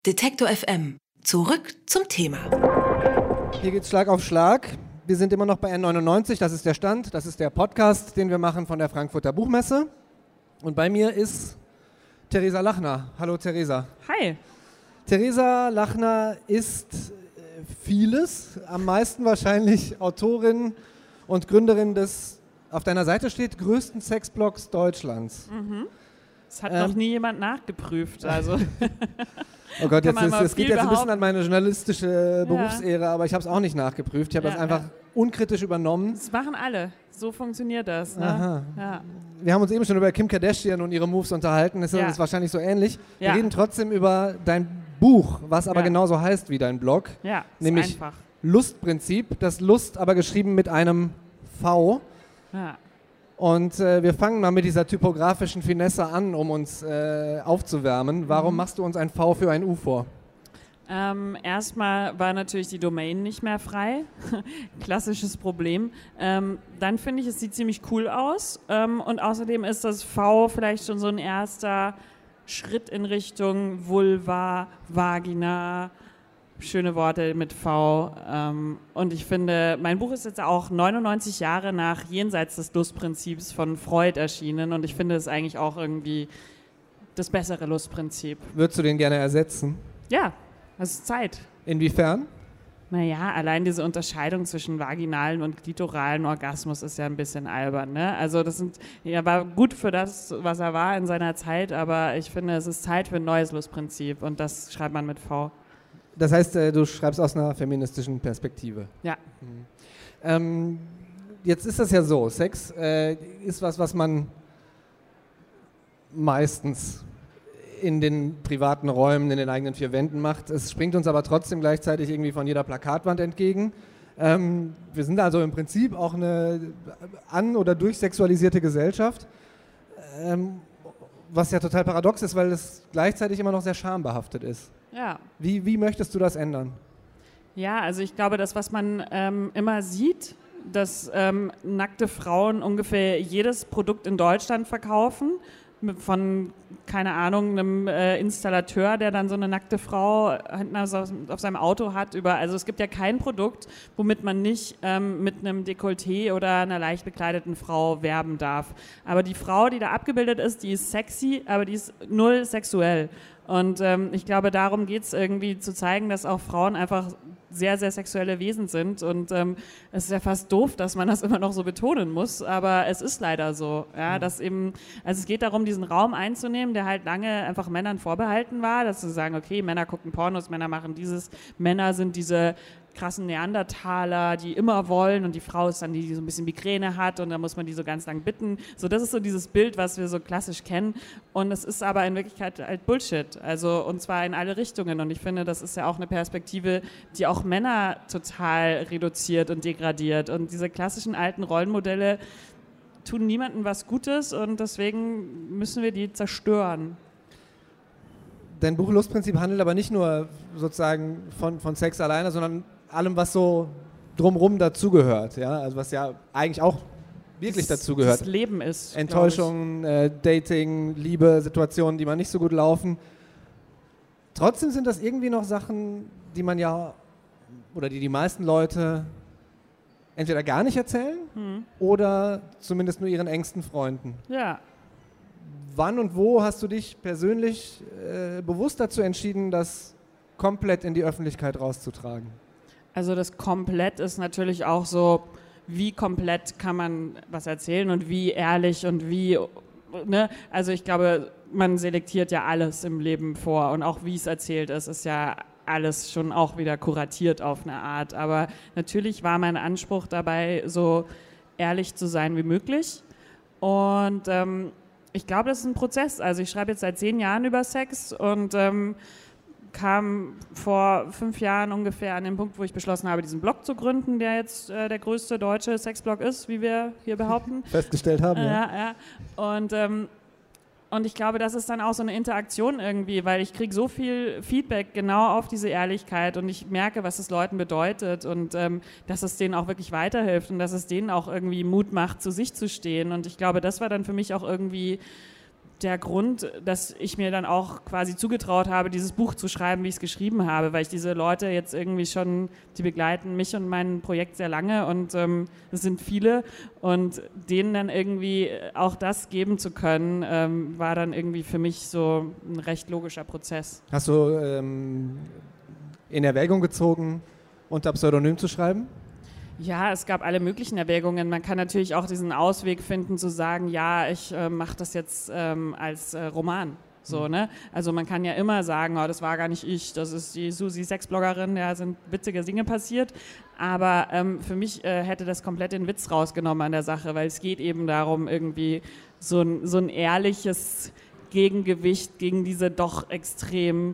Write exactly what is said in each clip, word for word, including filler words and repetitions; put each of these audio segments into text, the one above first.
Detektor F M. Zurück zum Thema. Hier geht's Schlag auf Schlag. Wir sind immer noch bei N neunundneunzig, das ist der Stand, das ist der Podcast, den wir machen von der Frankfurter Buchmesse. Und bei mir ist Theresa Lachner. Hallo Theresa. Hi. Theresa Lachner ist vieles, am meisten wahrscheinlich Autorin und Gründerin des, auf deiner Seite steht, größten Sexblogs Deutschlands. Mhm. Das hat Ähm, noch nie jemand nachgeprüft. Also. Oh Gott, jetzt man ist, mal es geht viel jetzt ein bisschen behaupten. an meine journalistische Berufsehre, aber ich habe es auch nicht nachgeprüft. Ich habe Ja, das einfach ja. unkritisch übernommen. Das machen alle. So funktioniert das. Ne? Aha. Ja. Wir haben uns eben schon über Kim Kardashian und ihre Moves unterhalten. Das Ja. ist wahrscheinlich so ähnlich. Wir Ja. reden trotzdem über dein Buch, was aber Ja. genauso heißt wie dein Blog. Ja, ist Nämlich einfach. Lustprinzip. Das Lust aber geschrieben mit einem V. Ja. Und äh, wir fangen mal mit dieser typografischen Finesse an, um uns äh, aufzuwärmen. Warum Mhm. machst du uns ein V für ein U vor? Ähm, erstmal war natürlich die Domain nicht mehr frei. Klassisches Problem. Ähm, dann finde ich, es sieht ziemlich cool aus. Ähm, und außerdem ist das V vielleicht schon so ein erster Schritt in Richtung Vulva, Vagina. Schöne Worte mit V. Ähm, und ich finde, mein Buch ist jetzt auch neunundneunzig Jahre nach Jenseits des Lustprinzips von Freud erschienen. Und ich finde es eigentlich auch irgendwie das bessere Lustprinzip. Würdest du den gerne ersetzen? Ja, es ist Zeit. Inwiefern? Naja, allein diese Unterscheidung zwischen vaginalen und klitoralen Orgasmus ist ja ein bisschen albern, ne? Also das sind, er war gut für das, was er war in seiner Zeit, aber ich finde, es ist Zeit für ein neues Lustprinzip und das schreibt man mit V. Das heißt, äh, du schreibst aus einer feministischen Perspektive. Ja. Ähm, jetzt ist das ja so, Sex äh, ist was, was man meistens in den privaten Räumen, in den eigenen vier Wänden macht. Es springt uns aber trotzdem gleichzeitig irgendwie von jeder Plakatwand entgegen. Ähm, wir sind also im Prinzip auch eine an- oder durchsexualisierte Gesellschaft, ähm, was ja total paradox ist, weil es gleichzeitig immer noch sehr schambehaftet ist. Ja. Wie, wie möchtest du das ändern? Ja, also ich glaube, das, was man ähm, immer sieht, dass ähm, nackte Frauen ungefähr jedes Produkt in Deutschland verkaufen, mit- von, keine Ahnung, einem äh, Installateur, der dann so eine nackte Frau hinten auf, auf seinem Auto hat. Über, also es gibt ja kein Produkt, womit man nicht ähm, mit einem Dekolleté oder einer leicht bekleideten Frau werben darf. Aber die Frau, die da abgebildet ist, die ist sexy, aber die ist null sexuell. Und ähm, ich glaube, darum geht es irgendwie zu zeigen, dass auch Frauen einfach sehr, sehr sexuelle Wesen sind. Und ähm, es ist ja fast doof, dass man das immer noch so betonen muss, aber es ist leider so. Ja, dass eben, also es geht darum, diesen Raum einzunehmen, der halt lange einfach Männern vorbehalten war, dass sie sagen, okay, Männer gucken Pornos, Männer machen dieses, Männer sind diese krassen Neandertaler, die immer wollen und die Frau ist dann die, die so ein bisschen Migräne hat und dann muss man die so ganz lang bitten. So, das ist so dieses Bild, was wir so klassisch kennen und es ist aber in Wirklichkeit halt Bullshit, also und zwar in alle Richtungen und ich finde, das ist ja auch eine Perspektive, die auch Männer total reduziert und degradiert und diese klassischen alten Rollenmodelle tun niemandem was Gutes und deswegen müssen wir die zerstören. Dein Buch Lustprinzip handelt aber nicht nur sozusagen von, von Sex alleine, sondern allem, was so drumrum dazugehört. Ja? Also was ja eigentlich auch wirklich Das- dazugehört. Das Leben ist, Enttäuschungen, äh, Dating, Liebe, Situationen, die man nicht so gut laufen. Trotzdem sind das irgendwie noch Sachen, die man ja, oder die die meisten Leute entweder gar nicht erzählen Hm. oder zumindest nur ihren engsten Freunden. Ja. Wann und wo hast du dich persönlich äh, bewusst dazu entschieden, das komplett in die Öffentlichkeit rauszutragen? Also das komplett ist natürlich auch so, wie komplett kann man was erzählen und wie ehrlich und wie, ne? Also ich glaube, man selektiert ja alles im Leben vor und auch wie es erzählt ist, ist ja alles schon auch wieder kuratiert auf eine Art. Aber natürlich war mein Anspruch dabei, so ehrlich zu sein wie möglich. Und ähm, ich glaube, das ist ein Prozess. Also ich schreibe jetzt seit zehn Jahren über Sex und ähm, kam vor fünf Jahren ungefähr an den Punkt, wo ich beschlossen habe, diesen Blog zu gründen, der jetzt äh, der größte deutsche Sexblog ist, wie wir hier behaupten. Festgestellt haben, ja. Ja, ja. Und, ähm, und ich glaube, das ist dann auch so eine Interaktion irgendwie, weil ich kriege so viel Feedback genau auf diese Ehrlichkeit und ich merke, was es Leuten bedeutet und ähm, dass es denen auch wirklich weiterhilft und dass es denen auch irgendwie Mut macht, zu sich zu stehen. Und ich glaube, das war dann für mich auch irgendwie der Grund, dass ich mir dann auch quasi zugetraut habe, dieses Buch zu schreiben, wie ich es geschrieben habe, weil ich diese Leute jetzt irgendwie schon, die begleiten mich und mein Projekt sehr lange und ähm, es sind viele und denen dann irgendwie auch das geben zu können, ähm, war dann irgendwie für mich so ein recht logischer Prozess. Hast du ähm, in Erwägung gezogen, unter Pseudonym zu schreiben? Ja, es gab alle möglichen Erwägungen. Man kann natürlich auch diesen Ausweg finden, zu sagen, ja, ich äh, mache das jetzt ähm, als äh, Roman. So, ne? Also man kann ja immer sagen, oh, das war gar nicht ich, das ist die Susi Sexbloggerin, da sind witzige Dinge passiert. Aber ähm, für mich äh, hätte das komplett den Witz rausgenommen an der Sache, weil es geht eben darum, irgendwie so ein, so ein ehrliches Gegengewicht gegen diese doch extrem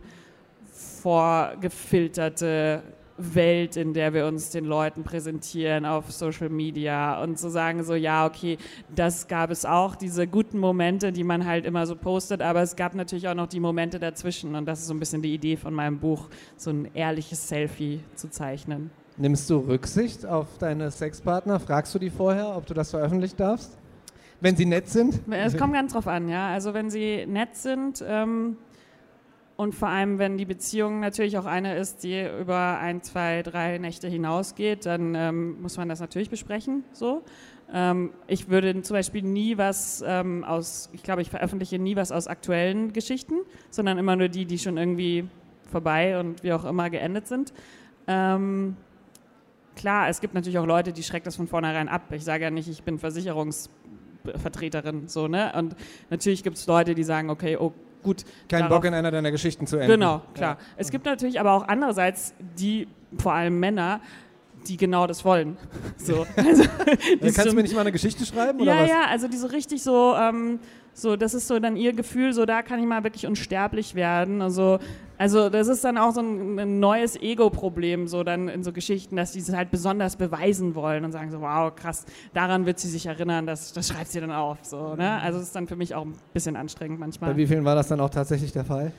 vorgefilterte Welt, in der wir uns den Leuten präsentieren auf Social Media und so sagen so, ja, okay, das gab es auch, diese guten Momente, die man halt immer so postet, aber es gab natürlich auch noch die Momente dazwischen und das ist so ein bisschen die Idee von meinem Buch, so ein ehrliches Selfie zu zeichnen. Nimmst du Rücksicht auf deine Sexpartner? Fragst du die vorher, ob du das veröffentlichen darfst? Wenn sie nett sind? Es kommt ganz drauf an, ja, also wenn sie nett sind, ähm, und vor allem, wenn die Beziehung natürlich auch eine ist, die über ein, zwei, drei Nächte hinausgeht, dann ähm, muss man das natürlich besprechen. So. Ähm, ich würde zum Beispiel nie was ähm, aus, ich glaube, ich veröffentliche nie was aus aktuellen Geschichten, sondern immer nur die, die schon irgendwie vorbei und wie auch immer geendet sind. Ähm, klar, es gibt natürlich auch Leute, die schreckt das von vornherein ab. Ich sage ja nicht, ich bin Versicherungsvertreterin, so, ne? Und natürlich gibt es Leute, die sagen, okay, oh, gut. Kein Bock in einer deiner Geschichten zu enden. Genau, klar. Ja. Es gibt natürlich aber auch andererseits die, vor allem Männer, die genau das wollen. So, also, Kannst du mir nicht mal eine Geschichte schreiben? Oder ja, was? ja, also die so richtig so, ähm, so, das ist so dann ihr Gefühl, so da kann ich mal wirklich unsterblich werden. Also, also das ist dann auch so ein, ein neues Ego-Problem, so dann in so Geschichten, dass die es halt besonders beweisen wollen und sagen so, wow, krass, daran wird sie sich erinnern, das, das schreibt sie dann auf. So, ne? Also das ist dann für mich auch ein bisschen anstrengend manchmal. Bei wie vielen war das dann auch tatsächlich der Fall?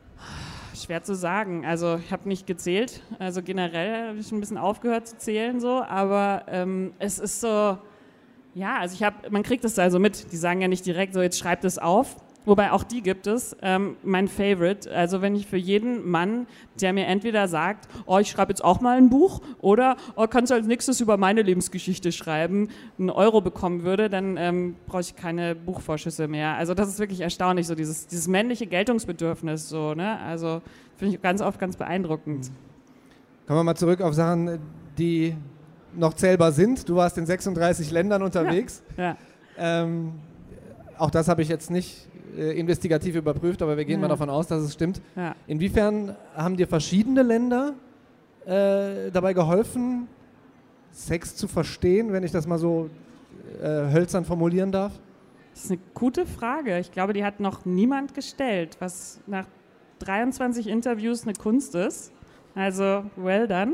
Schwer zu sagen. Also ich habe nicht gezählt. Also generell habe ich ein bisschen aufgehört zu zählen, so. Aber ähm, es ist so, ja, also ich habe, man kriegt es also mit. Die sagen ja nicht direkt so, jetzt schreibt es auf. Wobei auch die gibt es. Ähm, mein Favorite, also wenn ich für jeden Mann, der mir entweder sagt, oh, ich schreibe jetzt auch mal ein Buch oder oh, kannst du als nächstes über meine Lebensgeschichte schreiben, einen Euro bekommen würde, dann ähm, brauche ich keine Buchvorschüsse mehr. Also das ist wirklich erstaunlich, so dieses, dieses männliche Geltungsbedürfnis, so, ne? Also finde ich ganz oft ganz beeindruckend. Kommen wir mal zurück auf Sachen, die noch zählbar sind. Du warst in sechsunddreißig Ländern unterwegs. Ja. Ja. Ähm, auch das habe ich jetzt nicht äh, investigativ überprüft, aber wir gehen ja. mal davon aus, dass es stimmt. Ja. Inwiefern haben dir verschiedene Länder äh, dabei geholfen, Sex zu verstehen, wenn ich das mal so äh, hölzern formulieren darf? Das ist eine gute Frage. Ich glaube, die hat noch niemand gestellt, was nach dreiundzwanzig Interviews eine Kunst ist. Also, well done.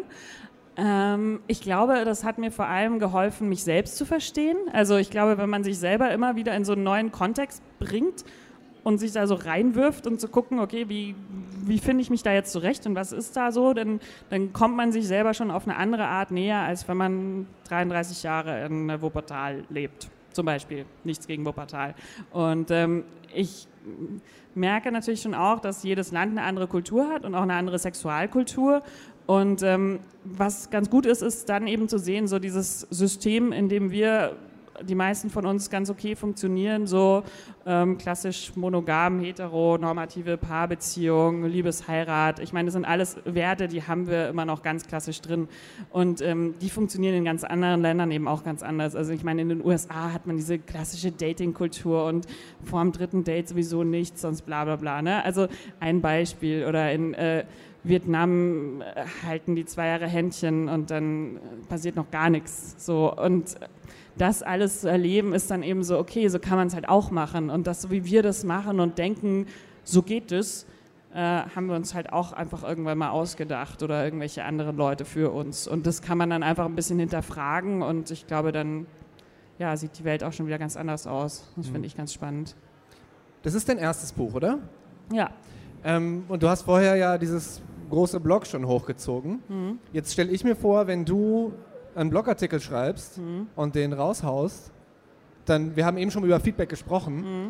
Ähm, ich glaube, das hat mir vor allem geholfen, mich selbst zu verstehen. Also ich glaube, wenn man sich selber immer wieder in so einen neuen Kontext bringt und sich da so reinwirft und zu gucken, okay, wie, wie finde ich mich da jetzt zurecht und was ist da so, dann, dann kommt man sich selber schon auf eine andere Art näher, als wenn man dreiunddreißig Jahre in Wuppertal lebt. Zum Beispiel. Nichts gegen Wuppertal. Und ähm, ich merke natürlich schon auch, dass jedes Land eine andere Kultur hat und auch eine andere Sexualkultur. Und ähm, was ganz gut ist, ist dann eben zu sehen, so dieses System, in dem wir, die meisten von uns ganz okay funktionieren, so ähm, klassisch monogam, hetero, normative Paarbeziehung, Liebesheirat. Ich meine, das sind alles Werte, die haben wir immer noch ganz klassisch drin. Und ähm, die funktionieren in ganz anderen Ländern eben auch ganz anders. Also ich meine, in den U S A hat man diese klassische Dating-Kultur und vor dem dritten Date sowieso nichts, sonst bla bla bla. Ne? Also ein Beispiel. Oder in äh, Vietnam halten die zwei Jahre Händchen und dann passiert noch gar nichts. So. Und das alles zu erleben, ist dann eben so, okay, so kann man es halt auch machen. Und das, so wie wir das machen und denken, so geht es, äh, haben wir uns halt auch einfach irgendwann mal ausgedacht oder irgendwelche anderen Leute für uns. Und das kann man dann einfach ein bisschen hinterfragen und ich glaube, dann ja, sieht die Welt auch schon wieder ganz anders aus. Das finde ich ganz spannend. Das ist dein erstes Buch, oder? Ja. Ähm, und du hast vorher ja dieses große Blog schon hochgezogen. Mhm. Jetzt stelle ich mir vor, wenn du einen Blogartikel schreibst mhm. und den raushaust, dann, wir haben eben schon über Feedback gesprochen, mhm.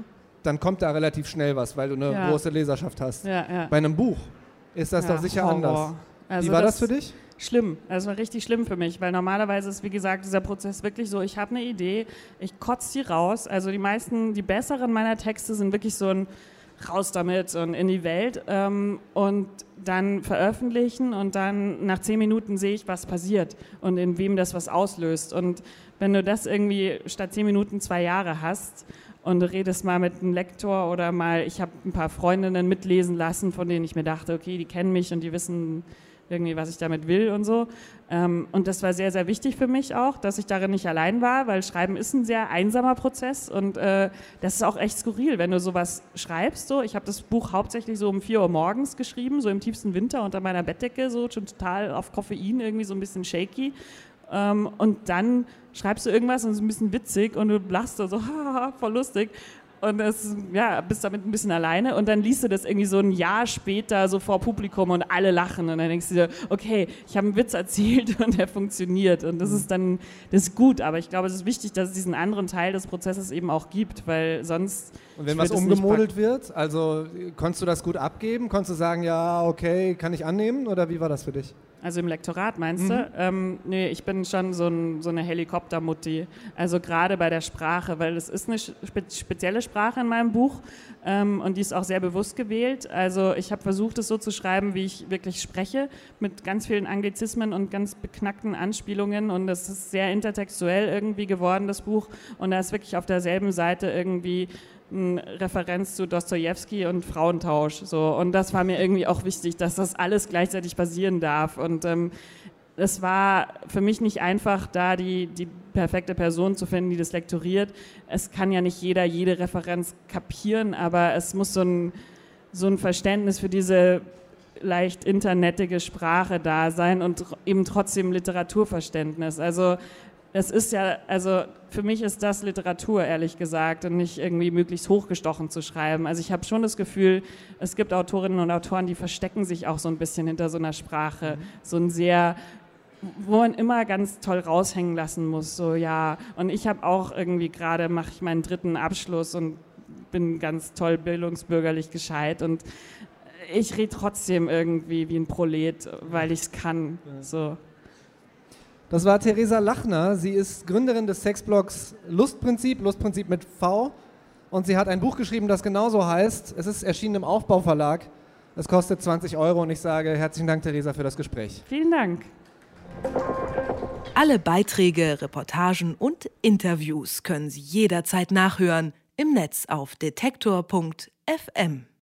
dann kommt da relativ schnell was, weil du eine Ja. große Leserschaft hast. Ja, ja. Bei einem Buch ist das Ja, doch sicher Horror. anders. Also Wie war das für dich? Schlimm. Das war richtig schlimm für mich, weil normalerweise ist, wie gesagt, dieser Prozess wirklich so, ich habe eine Idee, ich kotze die raus. Also die meisten, die besseren meiner Texte sind wirklich so ein raus damit und in die Welt ähm, und dann veröffentlichen und dann nach zehn Minuten sehe ich, was passiert und in wem das was auslöst. Und wenn du das irgendwie statt zehn Minuten zwei Jahre hast und du redest mal mit einem Lektor oder mal, ich habe ein paar Freundinnen mitlesen lassen, von denen ich mir dachte, okay, die kennen mich und die wissen irgendwie, was ich damit will und so. Ähm, und das war sehr, sehr wichtig für mich auch, dass ich darin nicht allein war, weil Schreiben ist ein sehr einsamer Prozess und äh, das ist auch echt skurril, wenn du sowas schreibst. So. Ich habe das Buch hauptsächlich so um vier Uhr morgens geschrieben, so im tiefsten Winter unter meiner Bettdecke, so schon total auf Koffein, irgendwie so ein bisschen shaky. Ähm, und dann schreibst du irgendwas und es ist ein bisschen witzig und du lachst so, haha, voll lustig. Und das, ja, bist damit ein bisschen alleine und dann liest du das irgendwie so ein Jahr später so vor Publikum und alle lachen und dann denkst du dir, okay, ich habe einen Witz erzählt und der funktioniert und das ist dann, das ist gut, aber ich glaube, es ist wichtig, dass es diesen anderen Teil des Prozesses eben auch gibt, weil sonst... Und wenn was umgemodelt wird, also konntest du das gut abgeben? Konntest du sagen, ja, okay, kann ich annehmen oder wie war das für dich? Also im Lektorat meinst Mhm. du? Ähm, nee, ich bin schon so, ein, so eine Helikoptermutti. Also gerade bei der Sprache, weil es ist eine spe spezielle Sprache in meinem Buch ähm, und die ist auch sehr bewusst gewählt. Also ich habe versucht, es so zu schreiben, wie ich wirklich spreche, mit ganz vielen Anglizismen und ganz beknackten Anspielungen und das ist sehr intertextuell irgendwie geworden, das Buch. Und da ist wirklich auf derselben Seite irgendwie eine Referenz zu Dostojewski und Frauentausch. So. Und das war mir irgendwie auch wichtig, dass das alles gleichzeitig passieren darf. Und ähm, es war für mich nicht einfach, da die, die perfekte Person zu finden, die das lektoriert. Es kann ja nicht jeder jede Referenz kapieren, aber es muss so ein, so ein Verständnis für diese leicht internetige Sprache da sein und eben trotzdem Literaturverständnis. Also es ist ja, also für mich ist das Literatur, ehrlich gesagt, und nicht irgendwie möglichst hochgestochen zu schreiben. Also ich habe schon das Gefühl, es gibt Autorinnen und Autoren, die verstecken sich auch so ein bisschen hinter so einer Sprache. Mhm. So ein sehr, wo man immer ganz toll raushängen lassen muss, so ja. Und ich habe auch irgendwie gerade, mache ich meinen dritten Abschluss und bin ganz toll bildungsbürgerlich gescheit und ich rede trotzdem irgendwie wie ein Prolet, weil ich es kann, so. Das war Theresa Lachner. Sie ist Gründerin des Sexblogs Lustprinzip, Lustprinzip mit V. Und sie hat ein Buch geschrieben, das genauso heißt. Es ist erschienen im Aufbauverlag. Es kostet zwanzig Euro und ich sage herzlichen Dank, Theresa, für das Gespräch. Vielen Dank. Alle Beiträge, Reportagen und Interviews können Sie jederzeit nachhören im Netz auf detektor punkt f m.